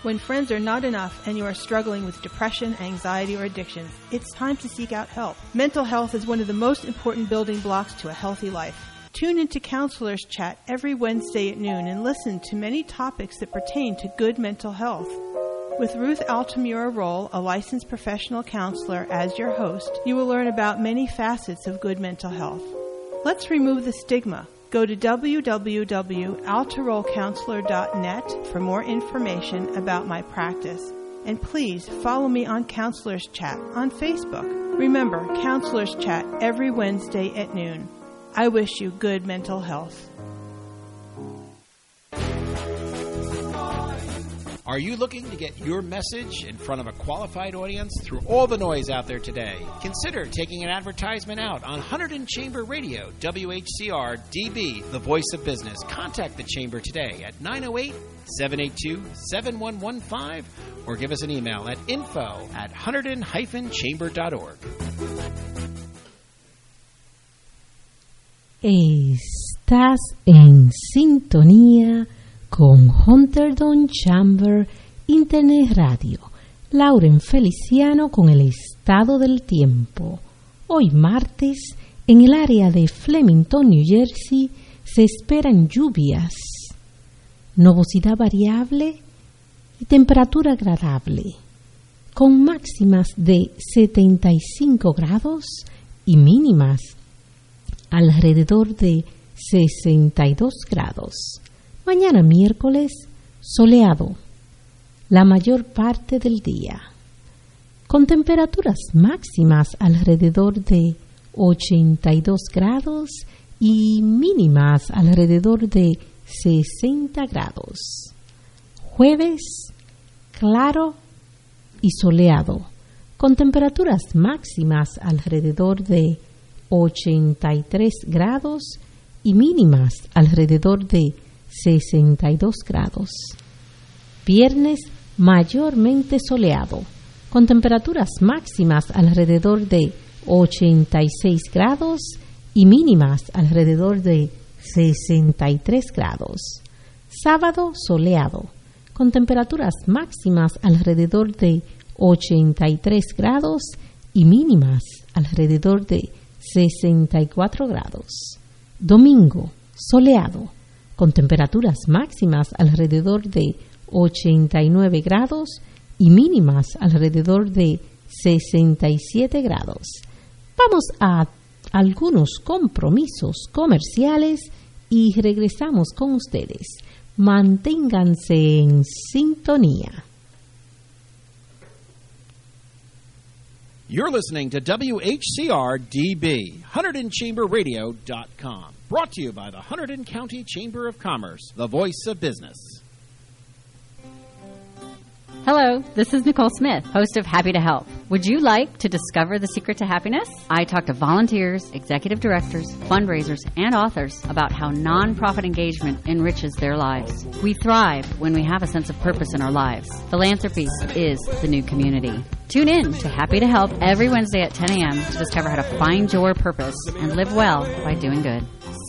When friends are not enough and you are struggling with depression, anxiety, or addictions, it's time to seek out help. Mental health is one of the most important building blocks to a healthy life. Tune into Counselors Chat every Wednesday at noon and listen to many topics that pertain to good mental health. With Ruth Altamura Roll, a licensed professional counselor, as your host, you will learn about many facets of good mental health. Let's remove the stigma. Go to www.altarollcounselor.net for more information about my practice. And please follow me on Counselors Chat on Facebook. Remember, Counselors Chat every Wednesday at noon. I wish you good mental health. Are you looking to get your message in front of a qualified audience through all the noise out there today? Consider taking an advertisement out on Hunterdon Chamber Radio, WHCR DB, the voice of business. Contact the Chamber today at 908-782-7115 or give us an email at info@hunterdon-chamber.org. Estás en sintonía con Hunterdon Chamber Internet Radio. Lauren Feliciano con el estado del tiempo. Hoy martes, en el área de Flemington, New Jersey, se esperan lluvias, nubosidad variable y temperatura agradable, con máximas de 75 grados y mínimas alrededor de 62 grados. Mañana miércoles, soleado la mayor parte del día, con temperaturas máximas alrededor de 82 grados y mínimas alrededor de 60 grados. Jueves, claro y soleado, con temperaturas máximas alrededor de 83 grados y mínimas alrededor de 62 grados. Viernes mayormente soleado, con temperaturas máximas alrededor de 86 grados y mínimas alrededor de 63 grados. Sábado soleado, con temperaturas máximas alrededor de 83 grados y mínimas alrededor de 64 grados. Domingo soleado, con temperaturas máximas alrededor de 89 grados y mínimas alrededor de 67 grados. Vamos a algunos compromisos comerciales y regresamos con ustedes. Manténganse en sintonía. You're listening to WHCR-DB, HunterdonChamberRadio.com. Brought to you by the Hunterdon County Chamber of Commerce, the voice of business. Hello, this is Nicole Smith, host of Happy to Help. Would you like to discover the secret to happiness? I talk to volunteers, executive directors, fundraisers, and authors about how nonprofit engagement enriches their lives. We thrive when we have a sense of purpose in our lives. Philanthropy is the new community. Tune in to Happy to Help every Wednesday at 10 a.m. to discover how to find your purpose and live well by doing good.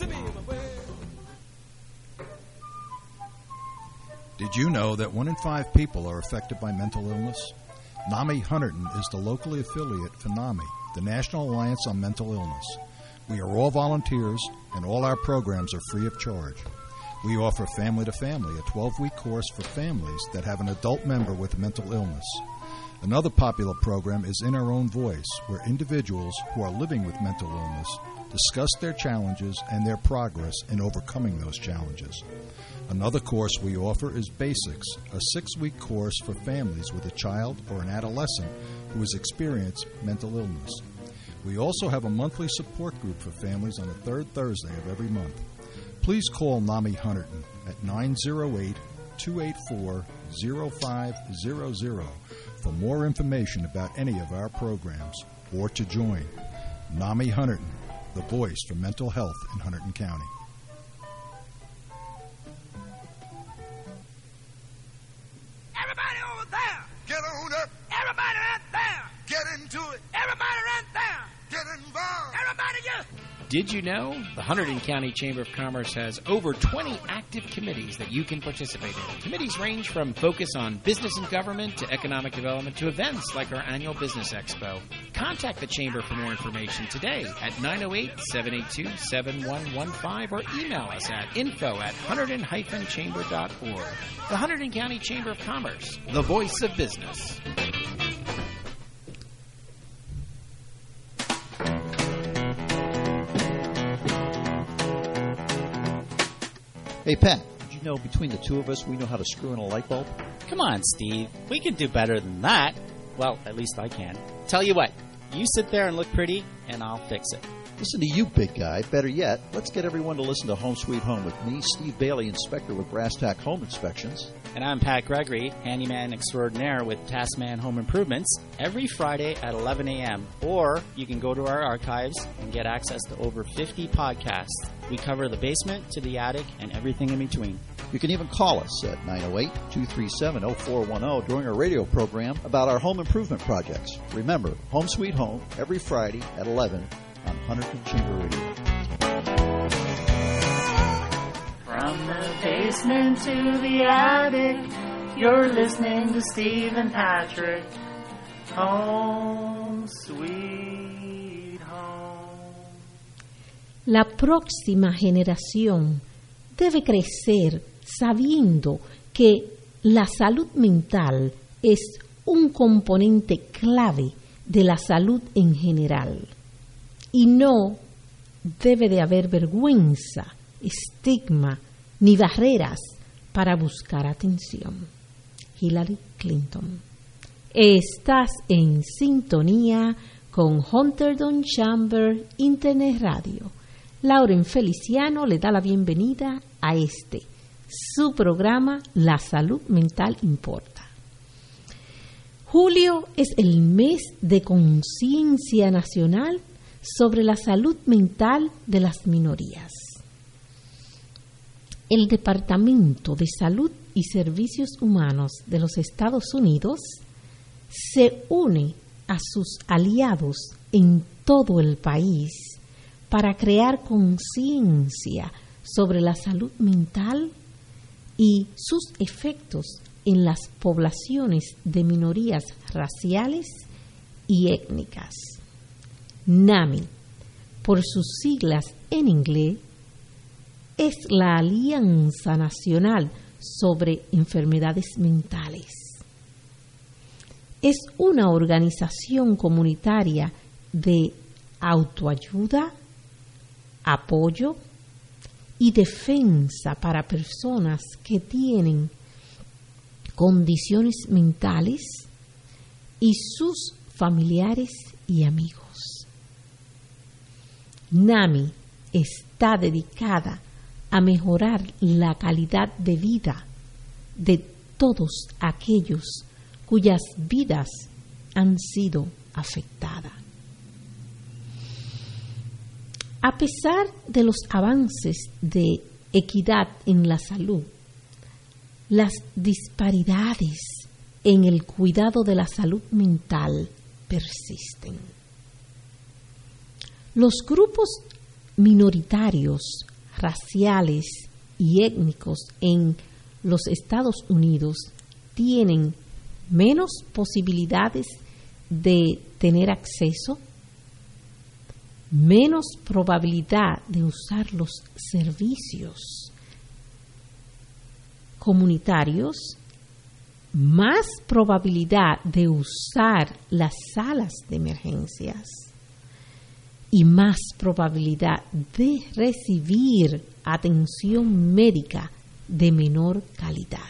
Did you know that 1 in 5 people are affected by mental illness? NAMI Hunterdon is the locally affiliate for NAMI, the National Alliance on Mental Illness. We are all volunteers, and all our programs are free of charge. We offer Family to Family, a 12-week course for families that have an adult member with mental illness. Another popular program is In Our Own Voice, where individuals who are living with mental illness discuss their challenges and their progress in overcoming those challenges. Another course we offer is Basics, a 6-week course for families with a child or an adolescent who has experienced mental illness. We also have a monthly support group for families on the third Thursday of every month. Please call NAMI Hunterdon at 908-284-0500 for more information about any of our programs or to join. NAMI Hunterdon, the voice for mental health in Hunterdon County. Everybody over there! Get on up! Everybody right there! Get into it! Everybody right there! Get involved! Everybody just... Did you know? The Hunterdon County Chamber of Commerce has over 20 active committees that you can participate in. Committees range from focus on business and government to economic development to events like our annual Business Expo. Contact the Chamber for more information today at 908-782-7115 or email us at info@hunterdon-chamber.org. The Hunterdon County Chamber of Commerce, the voice of business. Hey, Pat, did you know between the two of us we know how to screw in a light bulb? Come on, Steve. We can do better than that. Well, at least I can. Tell you what, you sit there and look pretty, and I'll fix it. Listen to you, big guy. Better yet, let's get everyone to listen to Home Sweet Home with me, Steve Bailey, inspector with Brass Tack Home Inspections. And I'm Pat Gregory, handyman extraordinaire with Taskman Home Improvements, every Friday at 11 a.m. Or you can go to our archives and get access to over 50 podcasts. We cover the basement to the attic and everything in between. You can even call us at 908-237-0410 during our radio program about our home improvement projects. Remember, Home Sweet Home, every Friday at 11 on Hunterdon Chamber Radio. From the basement to the attic, you're listening to Steve and Patrick. Home Sweet Home. La próxima generación debe crecer sabiendo que la salud mental es un componente clave de la salud en general y no debe de haber vergüenza, estigma ni barreras para buscar atención. Hillary Clinton. Estás en sintonía con Hunterdon Chamber Internet Radio. Lauren Feliciano le da la bienvenida a su programa La Salud Mental Importa. Julio es el mes de conciencia nacional sobre la salud mental de las minorías. El Departamento de Salud y Servicios Humanos de los Estados Unidos se une a sus aliados en todo el país para crear conciencia sobre la salud mental y sus efectos en las poblaciones de minorías raciales y étnicas. NAMI, por sus siglas en inglés, es la Alianza Nacional sobre Enfermedades Mentales. Es una organización comunitaria de autoayuda, apoyo y defensa para personas que tienen condiciones mentales y sus familiares y amigos. NAMI está dedicada a mejorar la calidad de vida de todos aquellos cuyas vidas han sido afectadas. A pesar de los avances de equidad en la salud, las disparidades en el cuidado de la salud mental persisten. Los grupos minoritarios, raciales y étnicos en los Estados Unidos tienen menos posibilidades de tener acceso, menos probabilidad de usar los servicios comunitarios, más probabilidad de usar las salas de emergencias y más probabilidad de recibir atención médica de menor calidad.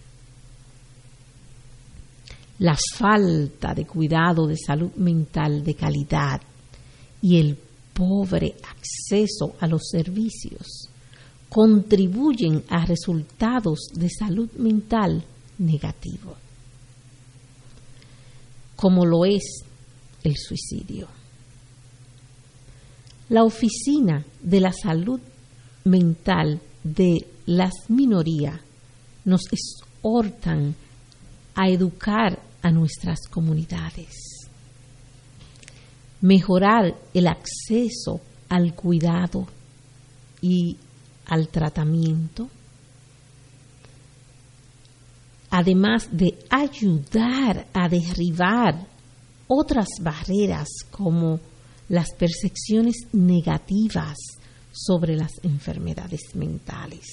La falta de cuidado de salud mental de calidad y el pobre acceso a los servicios contribuyen a resultados de salud mental negativos, como lo es el suicidio. La Oficina de la Salud Mental de las Minorías nos exhortan a educar a nuestras comunidades, mejorar el acceso al cuidado y al tratamiento, además de ayudar a derribar otras barreras como las percepciones negativas sobre las enfermedades mentales.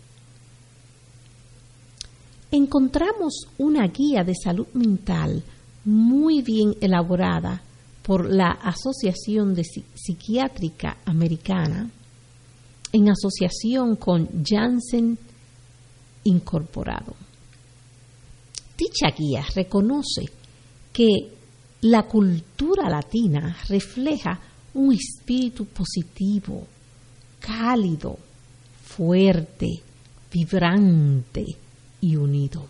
Encontramos una guía de salud mental muy bien elaborada por la Asociación Psiquiátrica Americana en asociación con Janssen Incorporado. Dicha guía reconoce que la cultura latina refleja un espíritu positivo, cálido, fuerte, vibrante y unido.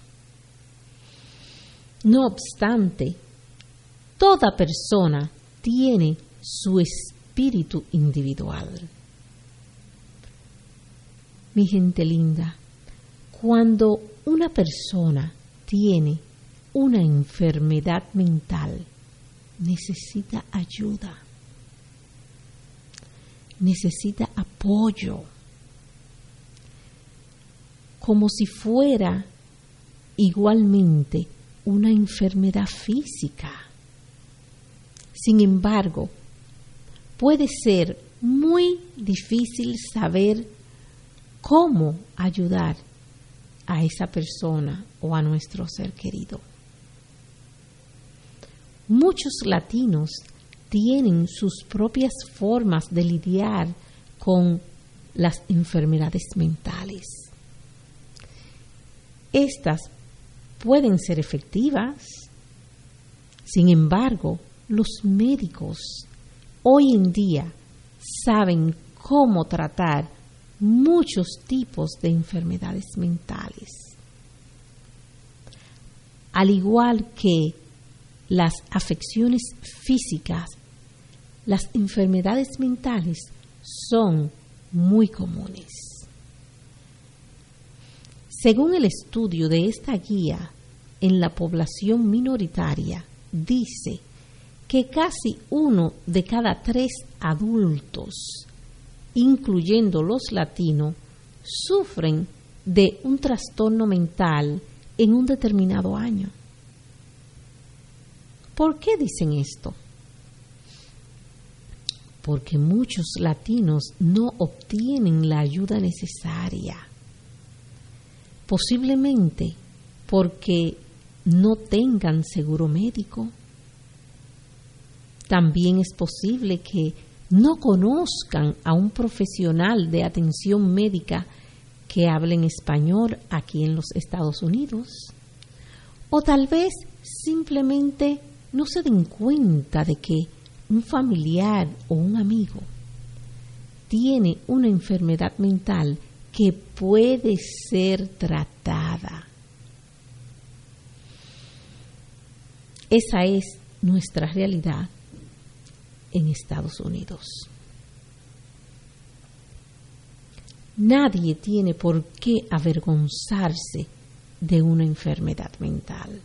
No obstante, toda persona tiene su espíritu individual. Mi gente linda, cuando una persona tiene una enfermedad mental, necesita ayuda, necesita apoyo, como si fuera igualmente una enfermedad física. Sin embargo, puede ser muy difícil saber cómo ayudar a esa persona o a nuestro ser querido. Muchos latinos tienen sus propias formas de lidiar con las enfermedades mentales. Estas pueden ser efectivas. Sin embargo, los médicos hoy en día saben cómo tratar muchos tipos de enfermedades mentales. Al igual que las afecciones físicas, las enfermedades mentales son muy comunes. Según el estudio de esta guía en la población minoritaria, dice que casi 1 de cada 3 adultos, incluyendo los latinos, sufren de un trastorno mental en un determinado año. ¿Por qué dicen esto? Porque muchos latinos no obtienen la ayuda necesaria. Posiblemente porque no tengan seguro médico. También es posible que no conozcan a un profesional de atención médica que hable en español aquí en los Estados Unidos. O tal vez simplemente no se den cuenta de que un familiar o un amigo tiene una enfermedad mental que puede ser tratada. Esa es nuestra realidad en Estados Unidos. Nadie tiene por qué avergonzarse de una enfermedad mental.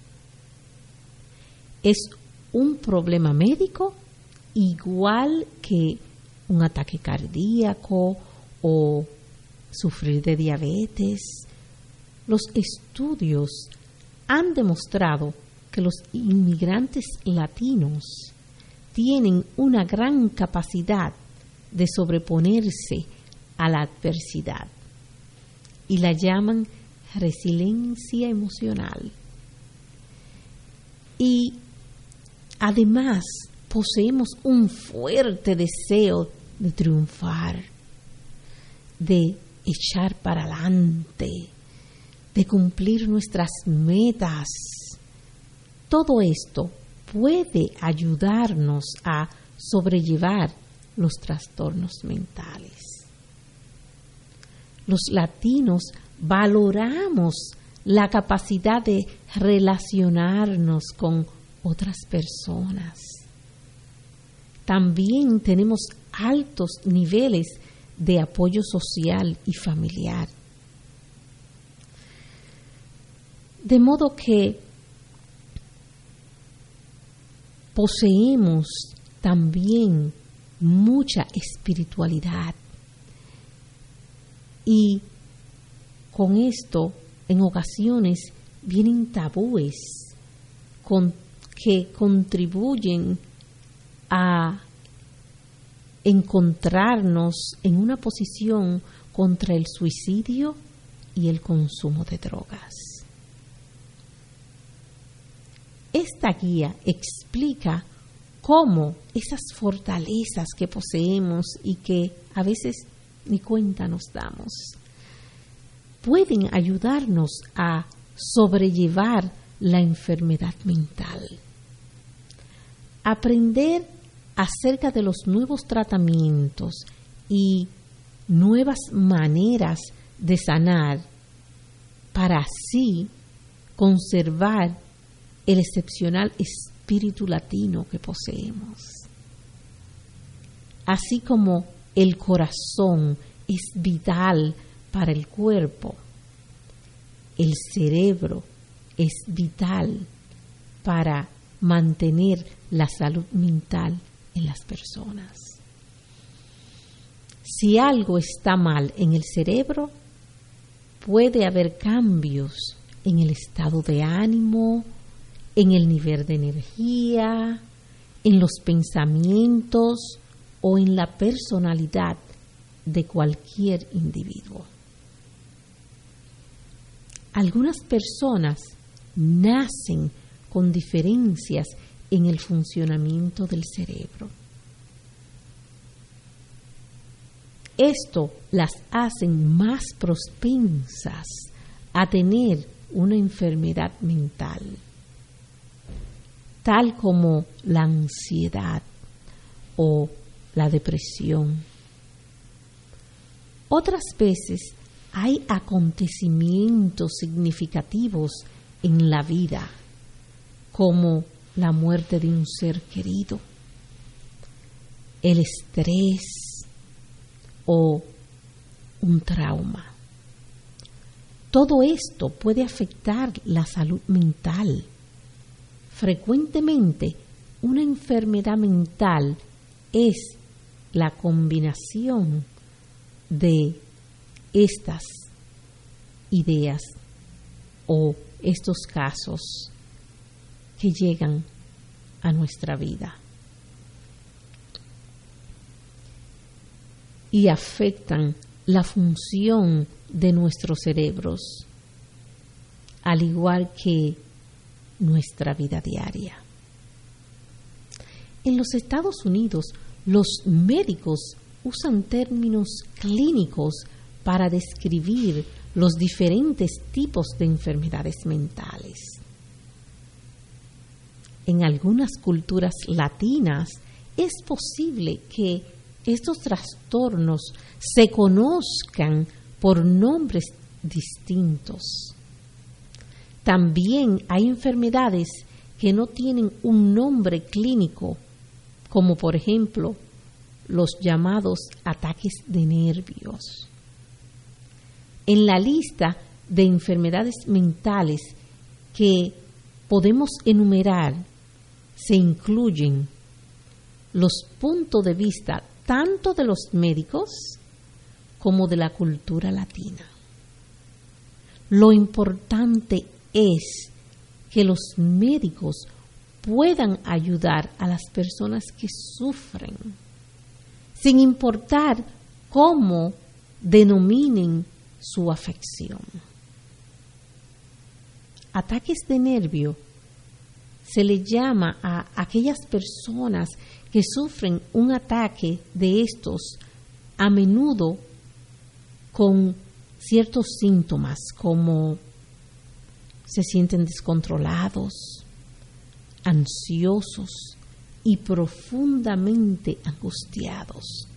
Es un problema médico igual que un ataque cardíaco o sufrir de diabetes. Los estudios han demostrado que los inmigrantes latinos tienen una gran capacidad de sobreponerse a la adversidad y la llaman resiliencia emocional. Y además poseemos un fuerte deseo de triunfar, de echar para adelante, de cumplir nuestras metas. Todo esto puede ayudarnos a sobrellevar los trastornos mentales. Los latinos valoramos la capacidad de relacionarnos con otras personas. También tenemos altos niveles de apoyo social y familiar. De modo que poseemos también mucha espiritualidad. Y con esto, en ocasiones, vienen tabúes que contribuyen a encontrarnos en una posición contra el suicidio y el consumo de drogas. Esta guía explica cómo esas fortalezas que poseemos y que a veces ni cuenta nos damos, pueden ayudarnos a sobrellevar la enfermedad mental. Aprender acerca de los nuevos tratamientos y nuevas maneras de sanar para así conservar el excepcional espíritu latino que poseemos. Así como el corazón es vital para el cuerpo, el cerebro es vital para mantener la salud mental en las personas. Si algo está mal en el cerebro, puede haber cambios en el estado de ánimo, en el nivel de energía, en los pensamientos o en la personalidad de cualquier individuo. Algunas personas nacen con diferencias en el funcionamiento del cerebro. Esto las hace más propensas a tener una enfermedad mental, tal como la ansiedad o la depresión. Otras veces hay acontecimientos significativos en la vida, como la muerte de un ser querido, el estrés o un trauma. Todo esto puede afectar la salud mental. Frecuentemente, una enfermedad mental es la combinación de estas ideas o estos casos que llegan a nuestra vida y afectan la función de nuestros cerebros, al igual que nuestra vida diaria. En los Estados Unidos, los médicos usan términos clínicos para describir los diferentes tipos de enfermedades mentales. En algunas culturas latinas es posible que estos trastornos se conozcan por nombres distintos. También hay enfermedades que no tienen un nombre clínico, como por ejemplo los llamados ataques de nervios. En la lista de enfermedades mentales que podemos enumerar se incluyen los puntos de vista tanto de los médicos como de la cultura latina. Lo importante es que los médicos puedan ayudar a las personas que sufren, sin importar cómo denominen su afección. Ataques de nervio se le llama a aquellas personas que sufren un ataque de estos, a menudo con ciertos síntomas como se sienten descontrolados, ansiosos y profundamente angustiados.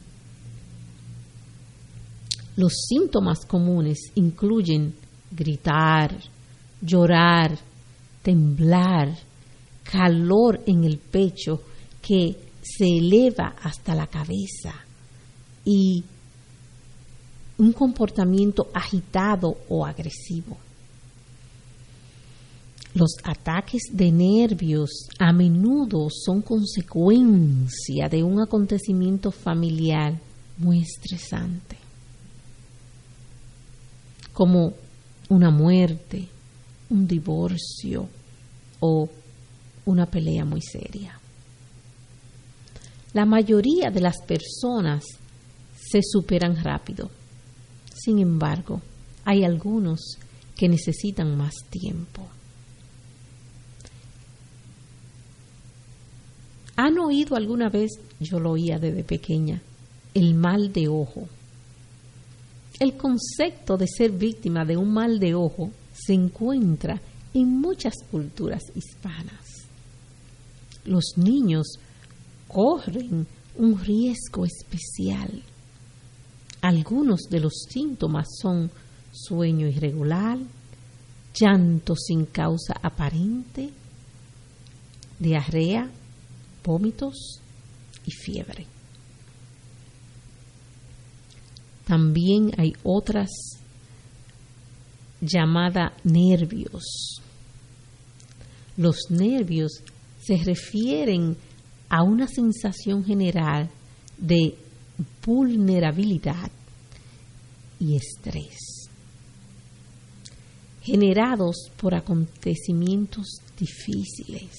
Los síntomas comunes incluyen gritar, llorar, temblar, calor en el pecho que se eleva hasta la cabeza y un comportamiento agitado o agresivo. Los ataques de nervios a menudo son consecuencia de un acontecimiento familiar muy estresante, como una muerte, un divorcio o una pelea muy seria. La mayoría de las personas se superan rápido. Sin embargo, hay algunos que necesitan más tiempo. ¿Han oído alguna vez, yo lo oía desde pequeña, el mal de ojo? El concepto de ser víctima de un mal de ojo se encuentra en muchas culturas hispanas. Los niños corren un riesgo especial. Algunos de los síntomas son sueño irregular, llanto sin causa aparente, diarrea, vómitos y fiebre. También hay otras llamadas nervios. Los nervios se refieren a una sensación general de vulnerabilidad y estrés, generados por acontecimientos difíciles.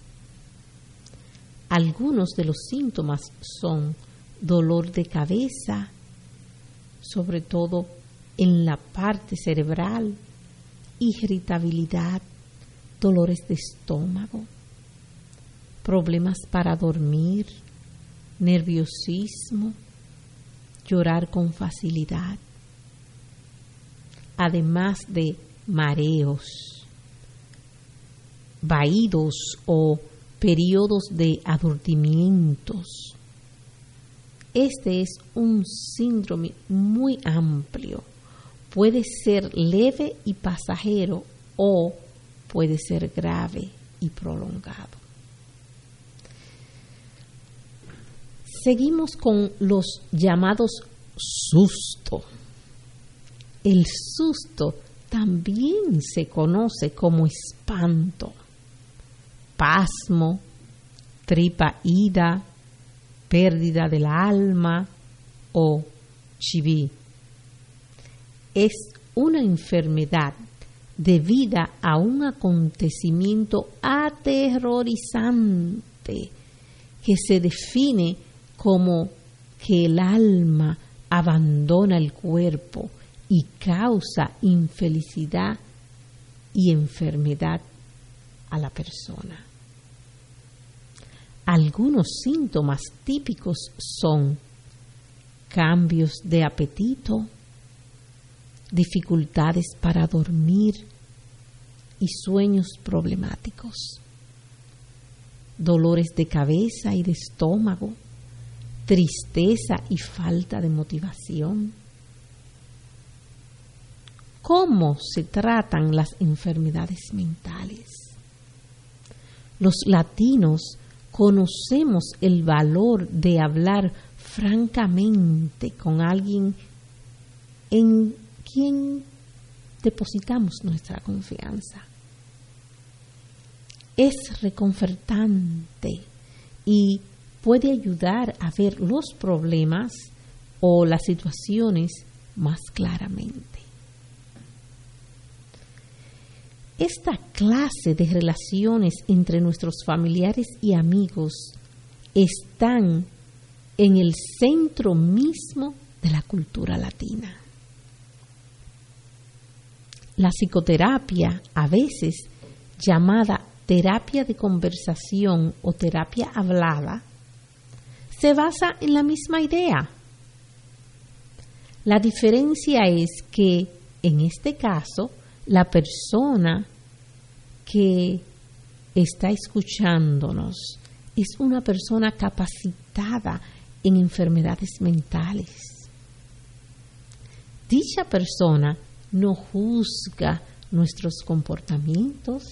Algunos de los síntomas son dolor de cabeza, sobre todo en la parte cerebral, irritabilidad, dolores de estómago, problemas para dormir, nerviosismo, llorar con facilidad, además de mareos, vaídos o periodos de aturdimientos. Este es un síndrome muy amplio. Puede ser leve y pasajero o puede ser grave y prolongado. Seguimos con los llamados susto. El susto también se conoce como espanto, pasmo, tripa ida, pérdida del alma o chiví. Es una enfermedad debida a un acontecimiento aterrorizante que se define como que el alma abandona el cuerpo y causa infelicidad y enfermedad a la persona. Algunos síntomas típicos son cambios de apetito, dificultades para dormir y sueños problemáticos, dolores de cabeza y de estómago, tristeza y falta de motivación. ¿Cómo se tratan las enfermedades mentales? Los latinos conocemos el valor de hablar francamente con alguien en quien depositamos nuestra confianza. Es reconfortante y puede ayudar a ver los problemas o las situaciones más claramente. Esta clase de relaciones entre nuestros familiares y amigos están en el centro mismo de la cultura latina. La psicoterapia, a veces llamada terapia de conversación o terapia hablada, se basa en la misma idea. La diferencia es que, en este caso, la persona que está escuchándonos es una persona capacitada en enfermedades mentales. Dicha persona no juzga nuestros comportamientos,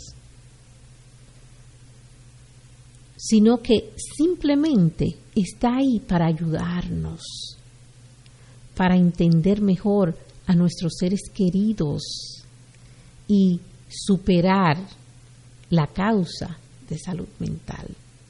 sino que simplemente está ahí para ayudarnos, para entender mejor a nuestros seres queridos y superar la causa de salud mental.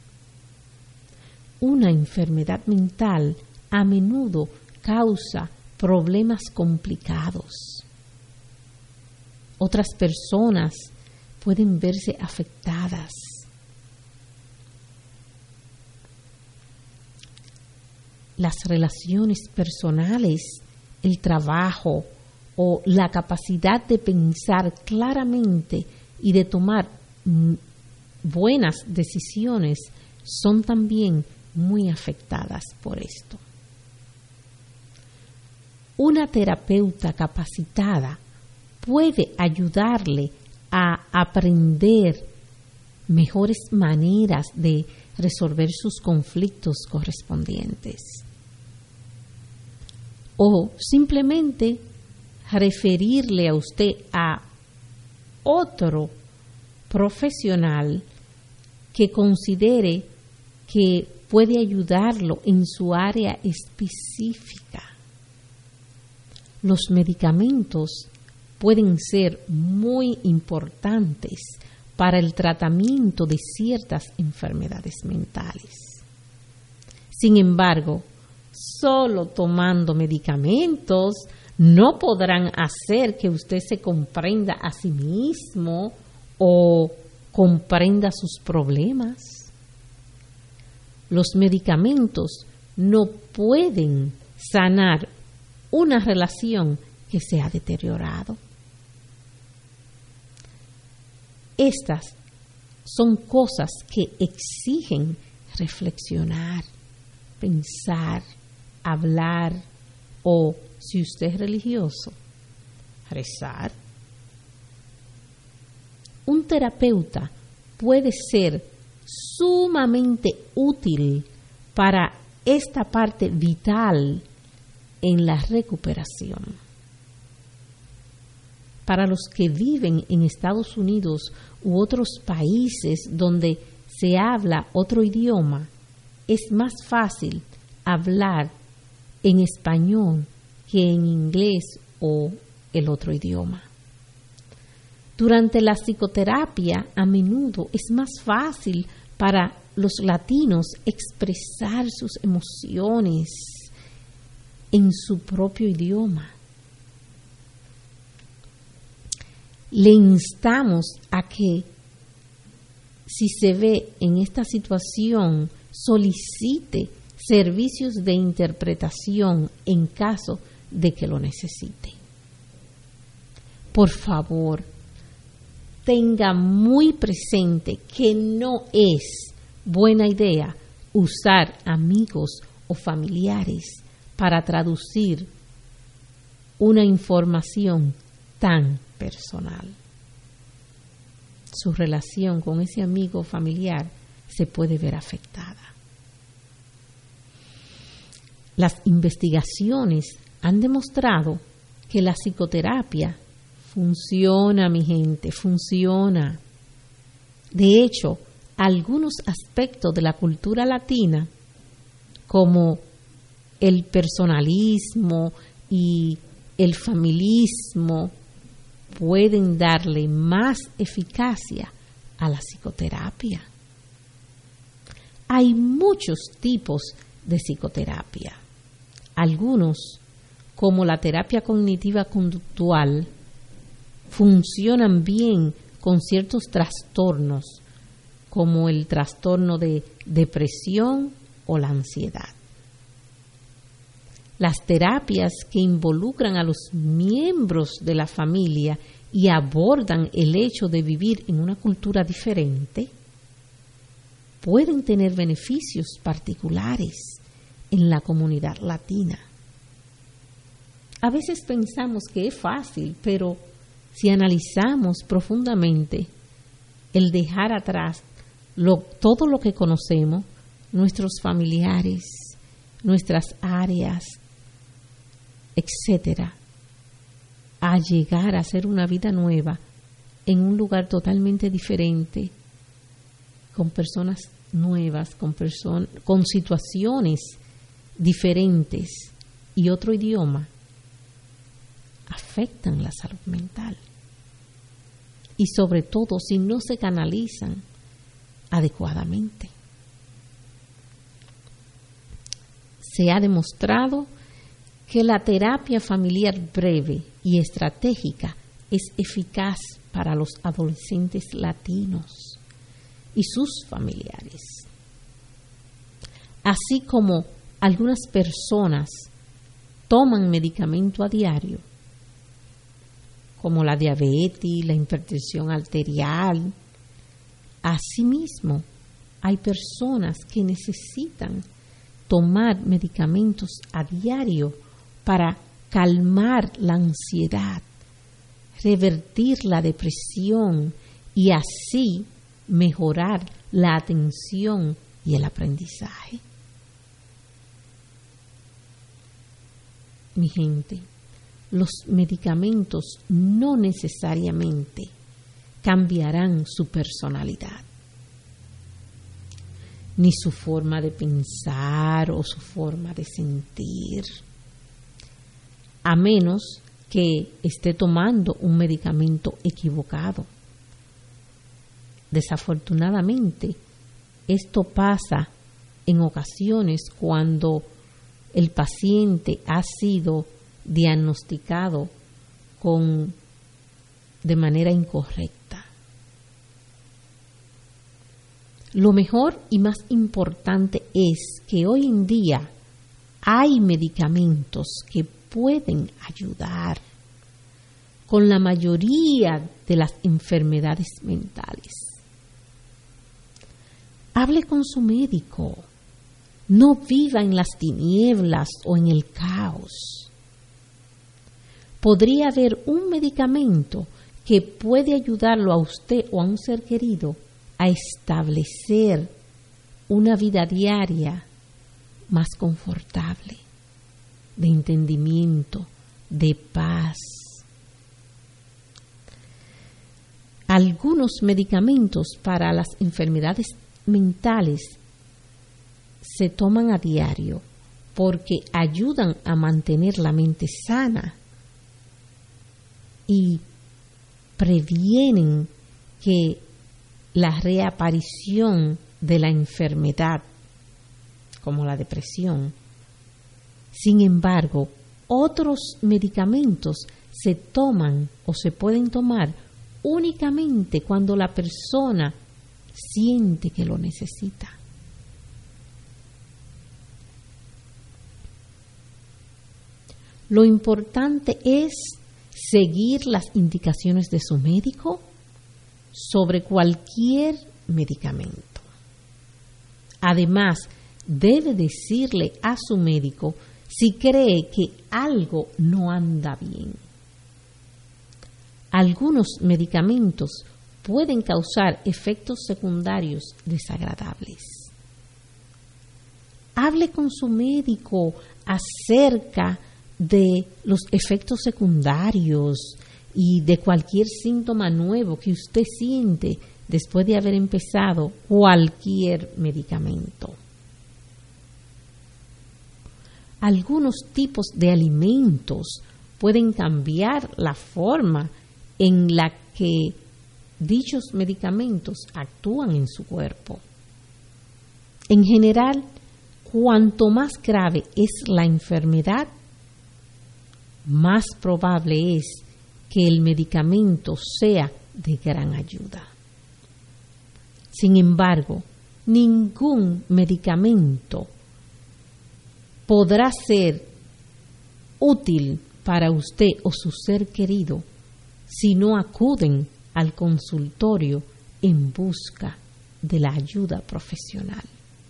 Una enfermedad mental a menudo causa problemas complicados. Otras personas pueden verse afectadas. Las relaciones personales, el trabajo o la capacidad de pensar claramente y de tomar buenas decisiones son también muy afectadas por esto. Una terapeuta capacitada puede ayudarle a aprender mejores maneras de resolver sus conflictos correspondientes. O simplemente referirle a usted a otro profesional que considere que puede ayudarlo en su área específica. Los medicamentos pueden ser muy importantes para el tratamiento de ciertas enfermedades mentales. Sin embargo, solo tomando medicamentos no podrán hacer que usted se comprenda a sí mismo o comprenda sus problemas. Los medicamentos no pueden sanar una relación que se ha deteriorado. Estas son cosas que exigen reflexionar, pensar, hablar o, si usted es religioso, rezar. Un terapeuta puede ser sumamente útil para esta parte vital en la recuperación. Para los que viven en Estados Unidos u otros países donde se habla otro idioma, es más fácil hablar en español que en inglés o el otro idioma. Durante la psicoterapia, a menudo es más fácil para los latinos expresar sus emociones en su propio idioma. Le instamos a que, si se ve en esta situación, solicite servicios de interpretación en caso de que lo necesite. Por favor, tenga muy presente que no es buena idea usar amigos o familiares para traducir una información tan personal. Su relación con ese amigo o familiar se puede ver afectada. Las investigaciones han demostrado que la psicoterapia funciona, mi gente, funciona. De hecho, algunos aspectos de la cultura latina, como el personalismo y el familismo, pueden darle más eficacia a la psicoterapia. Hay muchos tipos de psicoterapia. Algunos, como la terapia cognitiva conductual, funcionan bien con ciertos trastornos, como el trastorno de depresión o la ansiedad. Las terapias que involucran a los miembros de la familia y abordan el hecho de vivir en una cultura diferente pueden tener beneficios particulares en la comunidad latina. A veces pensamos que es fácil, pero si analizamos profundamente el dejar atrás todo lo que conocemos, nuestros familiares, nuestras áreas, etcétera, a llegar a hacer una vida nueva en un lugar totalmente diferente, con personas nuevas, con situaciones diferentes y otro idioma, afectan la salud mental. y sobre todo si no se canalizan adecuadamente. Se ha demostrado que la terapia familiar breve y estratégica es eficaz para los adolescentes latinos y sus familiares. Así como algunas personas toman medicamento a diario, como la diabetes, la hipertensión arterial. Asimismo, hay personas que necesitan tomar medicamentos a diario para calmar la ansiedad, revertir la depresión y así mejorar la atención y el aprendizaje. Mi gente, los medicamentos no necesariamente cambiarán su personalidad, ni su forma de pensar o su forma de sentir, a menos que esté tomando un medicamento equivocado. Desafortunadamente, esto pasa en ocasiones cuando el paciente ha sido diagnosticado de manera incorrecta. Lo mejor y más importante es que hoy en día hay medicamentos que pueden ayudar con la mayoría de las enfermedades mentales. Hable con su médico. No viva en las tinieblas o en el caos. Podría haber un medicamento que puede ayudarlo a usted o a un ser querido a establecer una vida diaria más confortable, de entendimiento, de paz. Algunos medicamentos para las enfermedades mentales se toman a diario porque ayudan a mantener la mente sana y previenen que la reaparición de la enfermedad, como la depresión. Sin embargo, otros medicamentos se toman o se pueden tomar únicamente cuando la persona siente que lo necesita. Lo importante es seguir las indicaciones de su médico sobre cualquier medicamento. Además, debe decirle a su médico si cree que algo no anda bien. Algunos medicamentos pueden causar efectos secundarios desagradables. Hable con su médico acerca de los efectos secundarios y de cualquier síntoma nuevo que usted siente después de haber empezado cualquier medicamento. Algunos tipos de alimentos pueden cambiar la forma en la que dichos medicamentos actúan en su cuerpo. En general, cuanto más grave es la enfermedad, más probable es que el medicamento sea de gran ayuda. Sin embargo, ningún medicamento podrá ser útil para usted o su ser querido si no acuden al consultorio en busca de la ayuda profesional.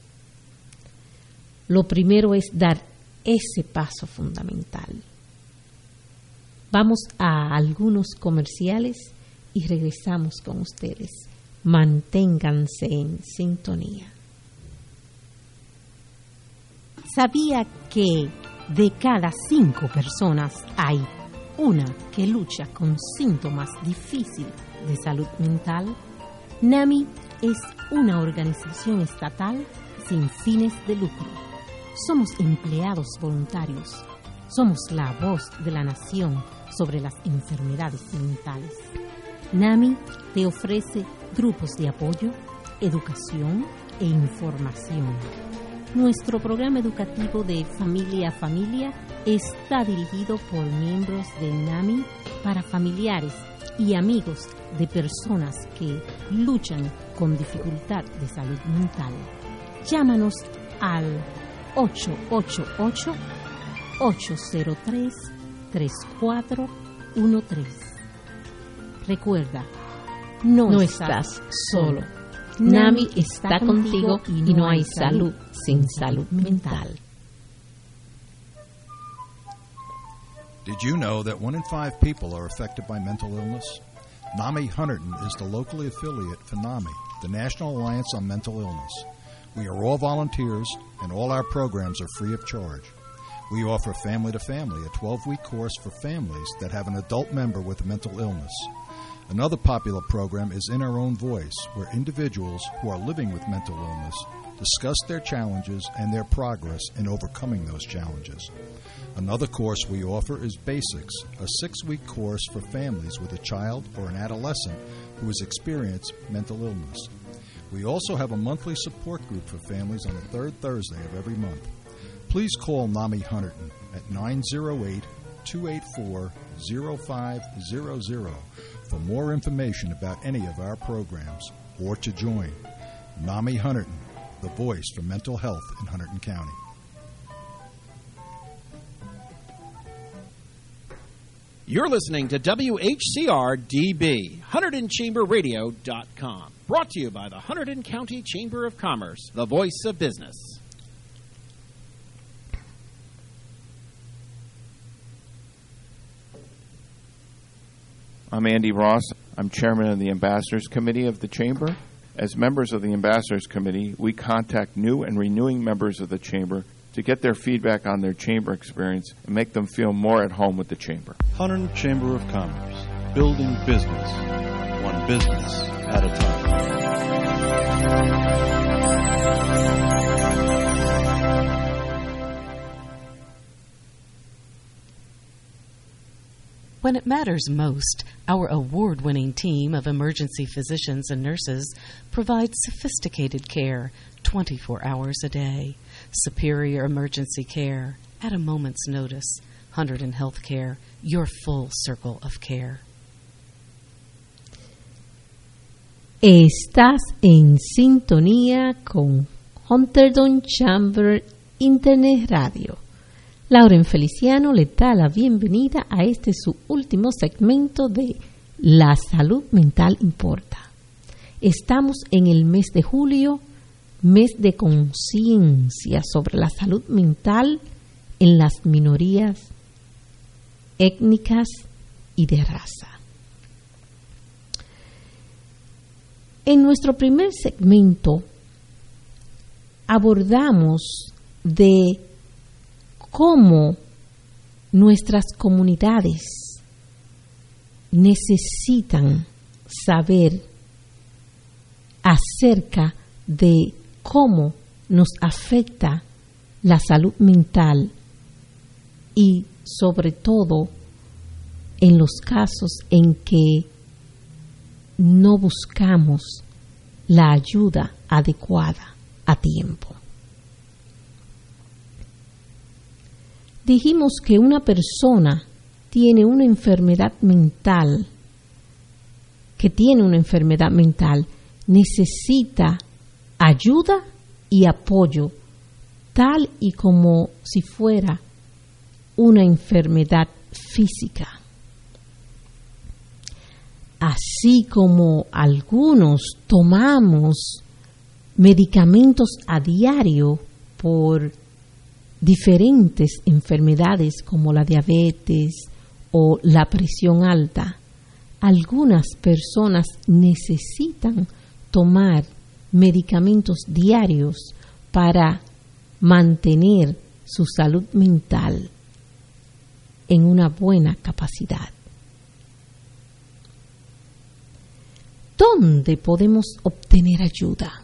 Lo primero es dar ese paso fundamental. Vamos a algunos comerciales y regresamos con ustedes. Manténganse en sintonía. ¿Sabía que de cada 5 personas hay una que lucha con síntomas difíciles de salud mental? NAMI es una organización estatal sin fines de lucro. Somos empleados voluntarios. Somos la voz de la nación sobre las enfermedades mentales. NAMI te ofrece grupos de apoyo, educación e información. Nuestro programa educativo de Familia a Familia está dirigido por miembros de NAMI para familiares y amigos de personas que luchan con dificultad de salud mental. Llámanos al 888-803-3413. Recuerda, no estás solo. NAMI está contigo y no hay salud sin salud mental. Did you know that 1 in 5 people are affected by mental illness? NAMI Hunterdon is the locally affiliate for NAMI, the National Alliance on Mental Illness. We are all volunteers, and all our programs are free of charge. We offer Family to Family, a 12-week course for families that have an adult member with a mental illness. Another popular program is In Our Own Voice, where individuals who are living with mental illness discuss their challenges and their progress in overcoming those challenges. Another course we offer is Basics, a 6-week course for families with a child or an adolescent who has experienced mental illness. We also have a monthly support group for families on the third Thursday of every month. Please call NAMI Hunterdon at 908-284-0500 for more information about any of our programs or to join. NAMI Hunterdon, the voice for mental health in Hunterdon County. You're listening to WHCR-DB, HunterdonChamberRadio.com. Brought to you by the Hunterdon County Chamber of Commerce, the voice of business. I'm Andy Ross. I'm chairman of the Ambassadors Committee of the Chamber. As members of the Ambassadors Committee, we contact new and renewing members of the Chamber to get their feedback on their Chamber experience and make them feel more at home with the Chamber. Hunterdon Chamber of Commerce, building business, one business at a time. When it matters most, our award-winning team of emergency physicians and nurses provides sophisticated care 24 hours a day. Superior emergency care at a moment's notice. Hunterdon Healthcare, your full circle of care. Estás en sintonía con Hunterdon Chamber Internet Radio. Lauren Feliciano le da la bienvenida a este su último segmento de La Salud Mental Importa. Estamos en el mes de julio, mes de conciencia sobre la salud mental en las minorías étnicas y de raza. En nuestro primer segmento abordamos de cómo nuestras comunidades necesitan saber acerca de cómo nos afecta la salud mental y sobre todo en los casos en que no buscamos la ayuda adecuada a tiempo. Dijimos que una persona tiene una enfermedad mental, necesita ayuda y apoyo, tal y como si fuera una enfermedad física. Así como algunos tomamos medicamentos a diario por diferentes enfermedades como la diabetes o la presión alta, algunas personas necesitan tomar medicamentos diarios para mantener su salud mental en una buena capacidad. ¿Dónde podemos obtener ayuda?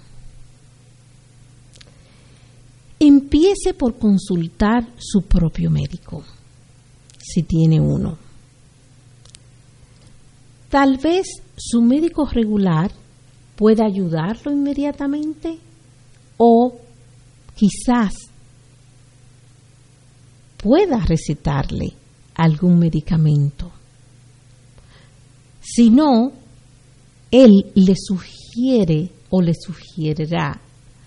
Empiece por consultar su propio médico, si tiene uno. Tal vez su médico regular pueda ayudarlo inmediatamente o quizás pueda recetarle algún medicamento. Si no, él le sugiere o le sugerirá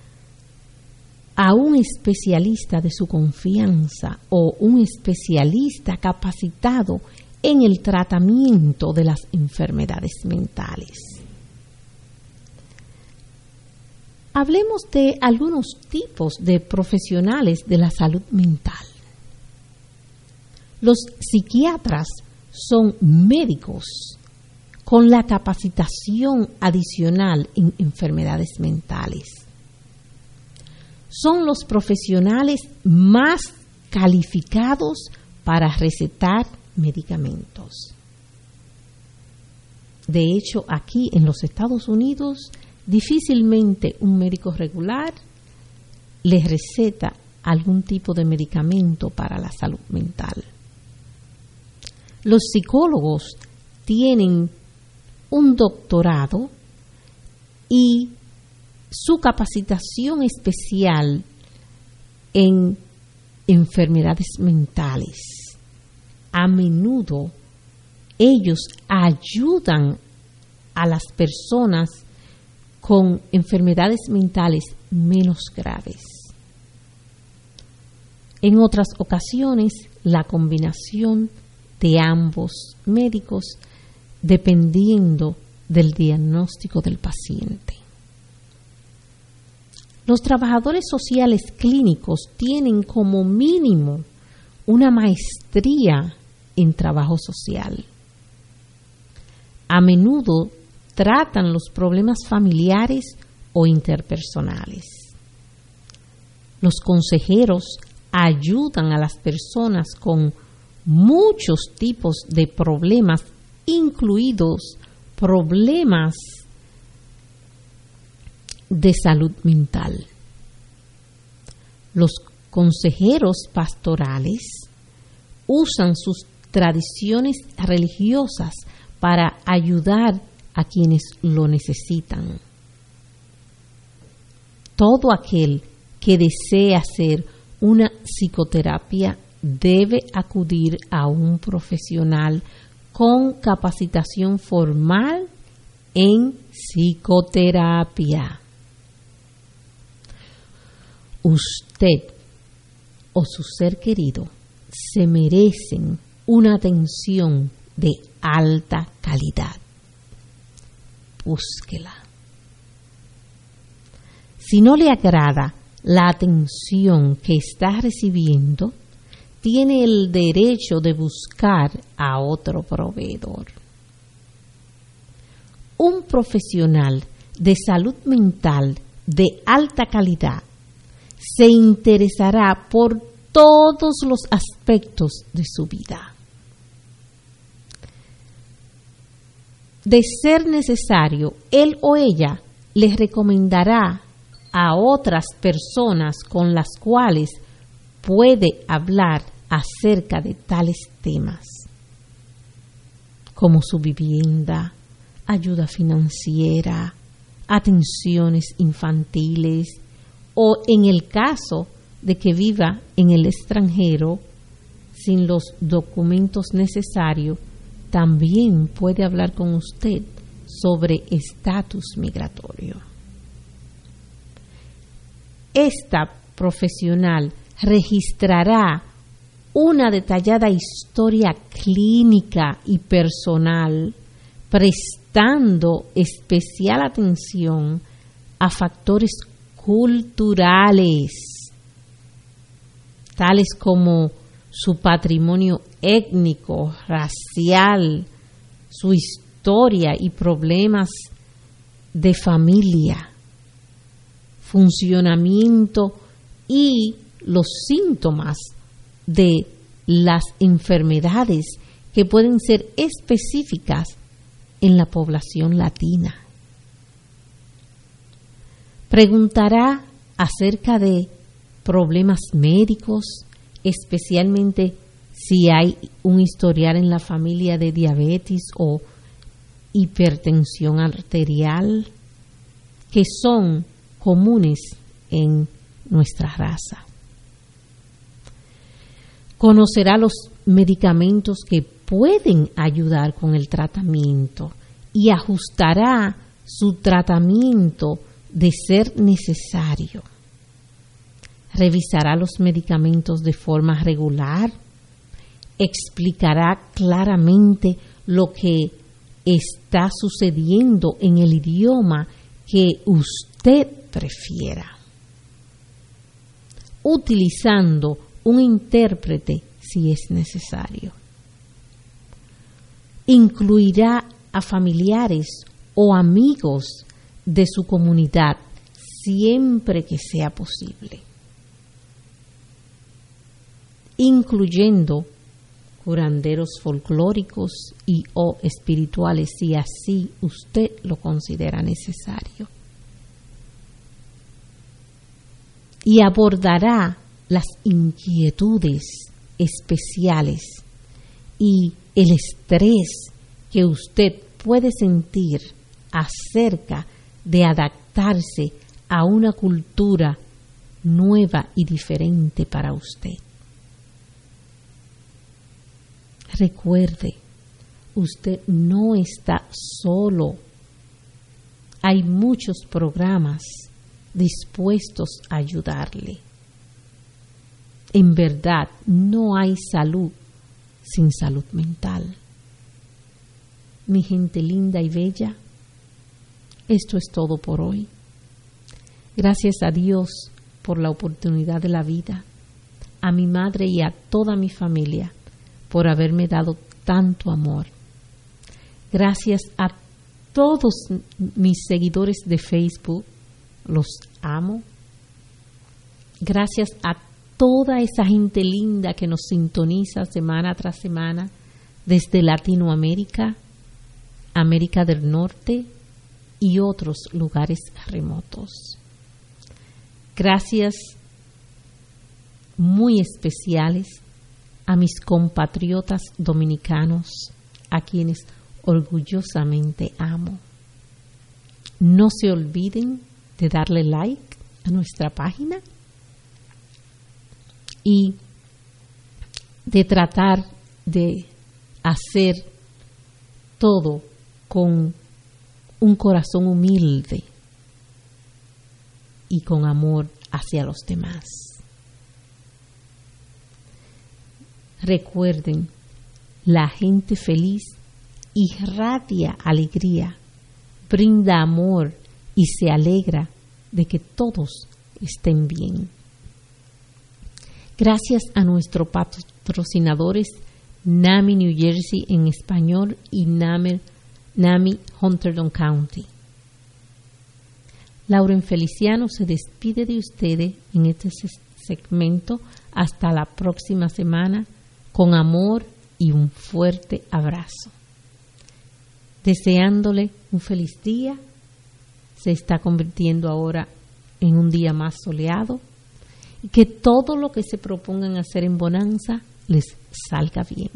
a un especialista de su confianza o un especialista capacitado en el tratamiento de las enfermedades mentales. Hablemos de algunos tipos de profesionales de la salud mental. Los psiquiatras son médicos con la capacitación adicional en enfermedades mentales. Son los profesionales más calificados para recetar medicamentos. De hecho, aquí en los Estados Unidos, difícilmente un médico regular les receta algún tipo de medicamento para la salud mental. Los psicólogos tienen un doctorado y su capacitación especial en enfermedades mentales. A menudo ellos ayudan a las personas con enfermedades mentales menos graves. En otras ocasiones, la combinación de ambos médicos dependiendo del diagnóstico del paciente. Los trabajadores sociales clínicos tienen como mínimo una maestría en trabajo social. A menudo tratan los problemas familiares o interpersonales. Los consejeros ayudan a las personas con muchos tipos de problemas, incluidos problemas de salud mental. Los consejeros pastorales usan sus tradiciones religiosas para ayudar a quienes lo necesitan. Todo aquel que desea hacer una psicoterapia debe acudir a un profesional con capacitación formal en psicoterapia. Usted o su ser querido se merecen una atención de alta calidad. Búsquela. Si no le agrada la atención que está recibiendo, tiene el derecho de buscar a otro proveedor. Un profesional de salud mental de alta calidad se interesará por todos los aspectos de su vida. De ser necesario, él o ella les recomendará a otras personas con las cuales puede hablar acerca de tales temas, como su vivienda, ayuda financiera, atenciones infantiles, o en el caso de que viva en el extranjero sin los documentos necesarios, también puede hablar con usted sobre estatus migratorio. Esta profesional registrará una detallada historia clínica y personal, prestando especial atención a factores culturales, tales como su patrimonio étnico, racial, su historia y problemas de familia, funcionamiento y los síntomas de las enfermedades que pueden ser específicas en la población latina. Preguntará acerca de problemas médicos, especialmente si hay un historial en la familia de diabetes o hipertensión arterial, que son comunes en nuestra raza. Conocerá los medicamentos que pueden ayudar con el tratamiento y ajustará su tratamiento de ser necesario. Revisará los medicamentos de forma regular, explicará claramente lo que está sucediendo en el idioma que usted prefiera, utilizando un intérprete si es necesario. Incluirá a familiares o amigos de su comunidad siempre que sea posible, incluyendo curanderos folclóricos y o espirituales si así usted lo considera necesario. Y abordará las inquietudes especiales y el estrés que usted puede sentir acerca de adaptarse a una cultura nueva y diferente para usted. Recuerde, usted no está solo. Hay muchos programas dispuestos a ayudarle. En verdad, no hay salud sin salud mental. Mi gente linda y bella, esto es todo por hoy. Gracias a Dios por la oportunidad de la vida, a mi madre y a toda mi familia por haberme dado tanto amor. Gracias a todos mis seguidores de Facebook, los amo. Gracias a toda esa gente linda que nos sintoniza semana tras semana desde Latinoamérica, América del Norte y otros lugares remotos. Gracias muy especiales a mis compatriotas dominicanos, a quienes orgullosamente amo. No se olviden de darle like a nuestra página y de tratar de hacer todo con un corazón humilde y con amor hacia los demás. Recuerden, la gente feliz irradia alegría, brinda amor y se alegra de que todos estén bien. Gracias a nuestros patrocinadores NAMI New Jersey en español y NAMI Hunterdon County. Lauren Feliciano se despide de ustedes en este segmento hasta la próxima semana con amor y un fuerte abrazo. Deseándole un feliz día. Se está convirtiendo ahora en un día más soleado y que todo lo que se propongan hacer en bonanza les salga bien.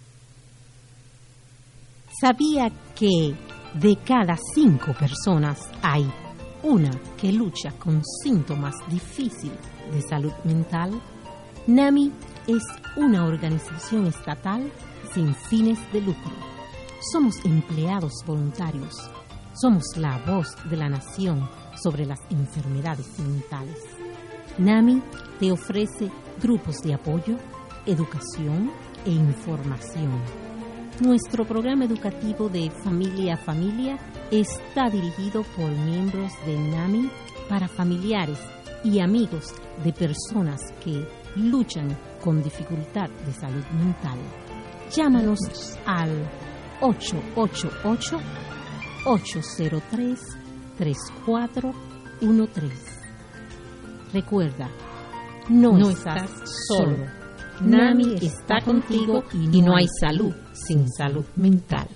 ¿Sabía que de cada 5 personas hay una que lucha con síntomas difíciles de salud mental? NAMI es una organización estatal sin fines de lucro. Somos empleados voluntarios. Somos la voz de la nación sobre las enfermedades mentales. NAMI te ofrece grupos de apoyo, educación e información. Nuestro programa educativo de familia a familia está dirigido por miembros de NAMI para familiares y amigos de personas que luchan con dificultad de salud mental. Llámanos al 888-803-3413. Recuerda, no estás solo. NAMI está contigo y no hay salud sin salud mental.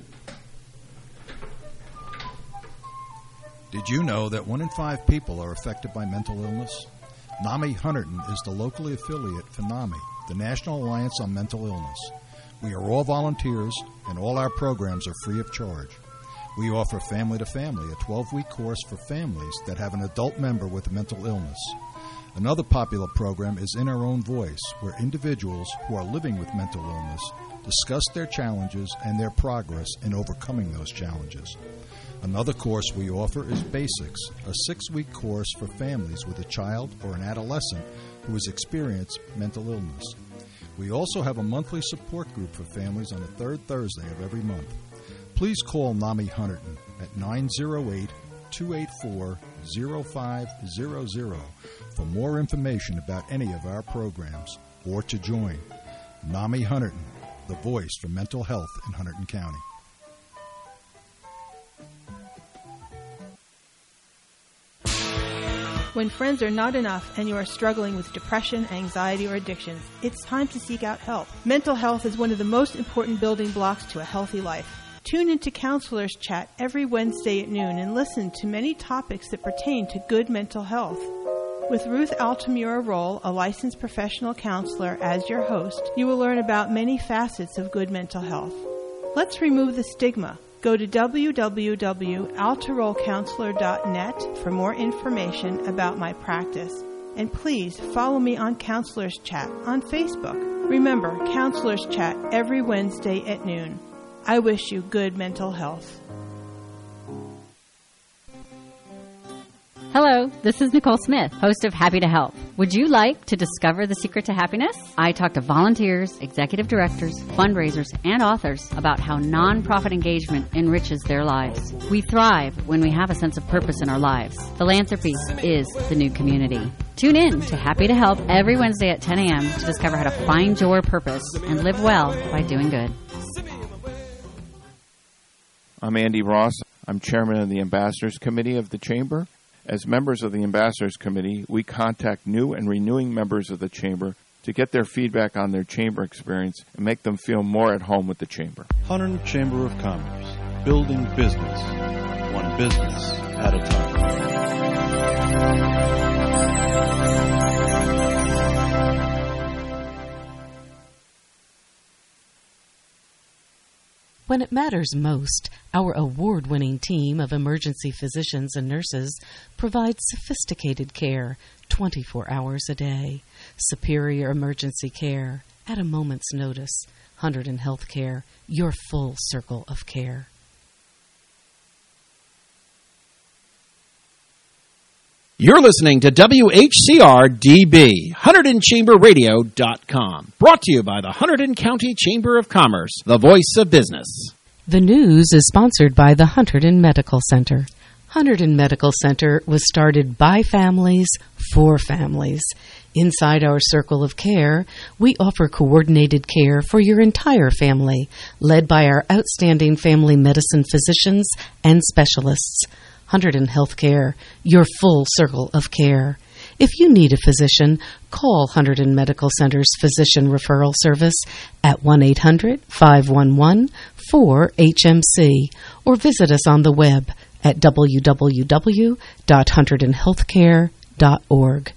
Did you know that 1 in 5 people are affected by mental illness? NAMI Hunterdon is the locally affiliate for NAMI, the National Alliance on Mental Illness. We are all volunteers, and all our programs are free of charge. We offer Family to Family, a 12-week course for families that have an adult member with a mental illness. Another popular program is In Our Own Voice, where individuals who are living with mental illness discuss their challenges and their progress in overcoming those challenges. Another course we offer is Basics, a 6-week course for families with a child or an adolescent who has experienced mental illness. We also have a monthly support group for families on the third Thursday of every month. Please call NAMI Hunterdon at 908-284-0500 for more information about any of our programs or to join. NAMI Hunterdon, the voice for mental health in Hunterdon County. When friends are not enough and you are struggling with depression, anxiety, or addictions, it's time to seek out help. Mental health is one of the most important building blocks to a healthy life. Tune into Counselors Chat every Wednesday at noon and listen to many topics that pertain to good mental health. With Ruth Altamura Roll, a licensed professional counselor, as your host, you will learn about many facets of good mental health. Let's remove the stigma. Go to www.altarollcounselor.net for more information about my practice. And please follow me on Counselors Chat on Facebook. Remember, Counselors Chat every Wednesday at noon. I wish you good mental health. Hello, this is Nicole Smith, host of Happy to Help. Would you like to discover the secret to happiness? I talk to volunteers, executive directors, fundraisers, and authors about how nonprofit engagement enriches their lives. We thrive when we have a sense of purpose in our lives. Philanthropy is the new community. Tune in to Happy to Help every Wednesday at 10 a.m. to discover how to find your purpose and live well by doing good. I'm Andy Ross. I'm chairman of the Ambassadors Committee of the Chamber. As members of the Ambassadors Committee, we contact new and renewing members of the Chamber to get their feedback on their Chamber experience and make them feel more at home with the Chamber. Hunterdon Chamber of Commerce, building business, one business at a time. When it matters most, our award-winning team of emergency physicians and nurses provides sophisticated care 24 hours a day. Superior emergency care at a moment's notice. Hunterdon Healthcare, your full circle of care. You're listening to WHCR-DB, HunterdonChamberRadio.com. Brought to you by the Hunterdon County Chamber of Commerce, the voice of business. The news is sponsored by the Hunterdon Medical Center. Hunterdon Medical Center was started by families for families. Inside our circle of care, we offer coordinated care for your entire family, led by our outstanding family medicine physicians and specialists. Hunterdon Healthcare, your full circle of care. If you need a physician, call Hunterdon Medical Center's Physician Referral Service at 1-800-511-4HMC or visit us on the web at www.hunterdonhealthcare.org.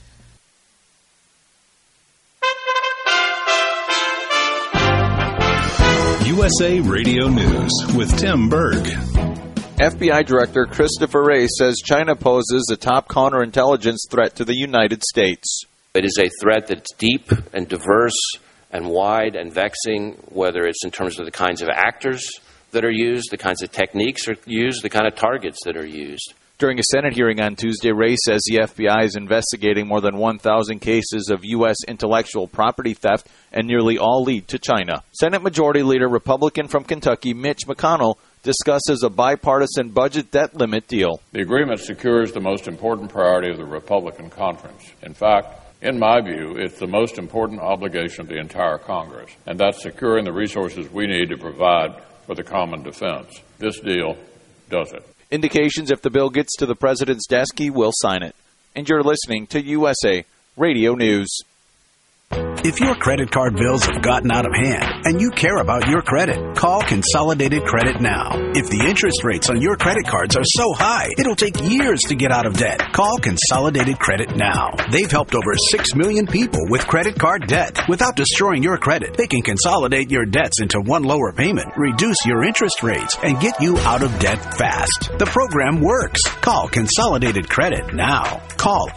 USA Radio News with Tim Berg. FBI Director Christopher Wray says China poses a top counterintelligence threat to the United States. It is a threat that's deep and diverse and wide and vexing, whether it's in terms of the kinds of actors that are used, the kinds of techniques are used, the kind of targets that are used. During a Senate hearing on Tuesday, Wray says the FBI is investigating more than 1,000 cases of U.S. intellectual property theft, and nearly all lead to China. Senate Majority Leader Republican from Kentucky Mitch McConnell discusses a bipartisan budget debt limit deal. The agreement secures the most important priority of the Republican conference. In fact, in my view, it's the most important obligation of the entire Congress, and that's securing the resources we need to provide for the common defense. This deal does it. Indications if the bill gets to the president's desk, he will sign it. And you're listening to USA Radio News. If your credit card bills have gotten out of hand, and you care about your credit. Call Consolidated Credit now. If the interest rates on your credit cards are so high, it'll take years to get out of debt. Call Consolidated Credit now. They've helped over 6 million people with credit card debt. Without destroying your credit, they can consolidate your debts into one lower payment, reduce your interest rates, and get you out of debt fast. The program works. Call Consolidated Credit now. Call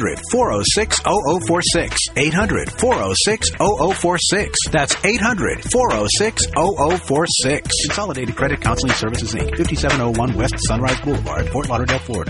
800-406-0046. 800-406-0046. That's 800-406-0046. Consolidated Credit Counseling Services, Inc., 5701 West Sunrise Boulevard, Fort Lauderdale, Florida,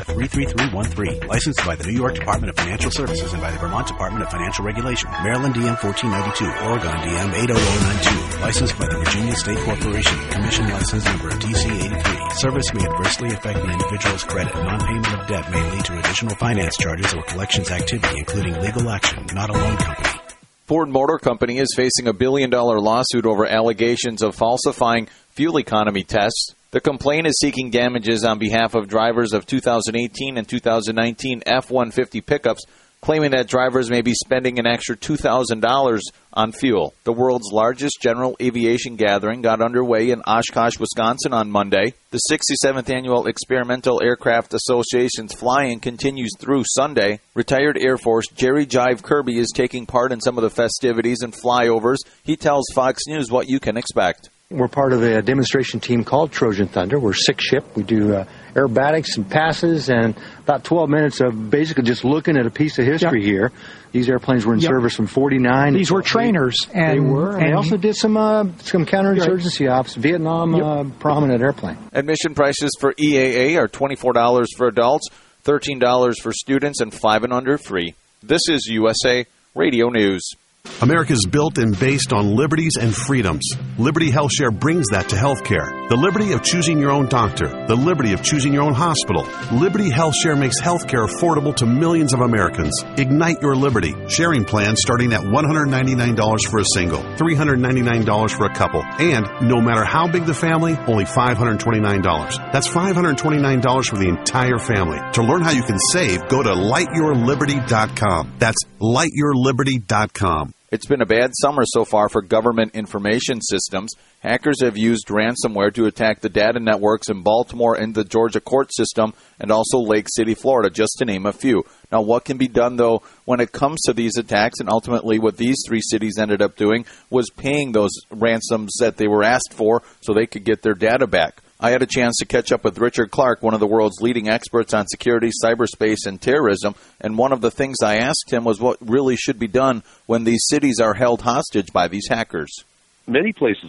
33313. Licensed by the New York Department of Financial Services and by the Vermont Department of Financial Regulation. Maryland DM 1492. Oregon DM 80092. Licensed by the Virginia State Corporation. Commission license number DC 83. Service may adversely affect the individual's credit. Non-payment of debt may lead to additional finance charges or collections activity, including legal action, not a loan company. Ford Motor Company is facing a $1 billion lawsuit over allegations of falsifying fuel economy tests. The complaint is seeking damages on behalf of drivers of 2018 and 2019 F-150 pickups, claiming that drivers may be spending an extra $2,000 on fuel. The world's largest general aviation gathering got underway in Oshkosh, Wisconsin on Monday. The 67th Annual Experimental Aircraft Association's flying continues through Sunday. Retired Air Force Jerry Jive Kirby is taking part in some of the festivities and flyovers. He tells Fox News what you can expect. We're part of a demonstration team called Trojan Thunder. We're six-ship. We do aerobatics and passes and about 12 minutes of basically just looking at a piece of history here. These airplanes were in service from 49. These were trainers. They were. And they also did some counterinsurgency ops, Vietnam prominent airplane. Admission prices for EAA are $24 for adults, $13 for students, and 5 and under free. This is USA Radio News. America's built and based on liberties and freedoms. Liberty HealthShare brings that to healthcare. The liberty of choosing your own doctor. The liberty of choosing your own hospital. Liberty HealthShare makes healthcare affordable to millions of Americans. Ignite your liberty. Sharing plans starting at $199 for a single, $399 for a couple, and no matter how big the family, only $529. That's $529 for the entire family. To learn how you can save, go to lightyourliberty.com. That's lightyourliberty.com. It's been a bad summer so far for government information systems. Hackers have used ransomware to attack the data networks in Baltimore and the Georgia court system, and also Lake City, Florida, just to name a few. Now, what can be done, though, when it comes to these attacks? And ultimately, what these three cities ended up doing was paying those ransoms that they were asked for so they could get their data back. I had a chance to catch up with Richard Clark, one of the world's leading experts on security, cyberspace, and terrorism, and one of the things I asked him was what really should be done when these cities are held hostage by these hackers. Many places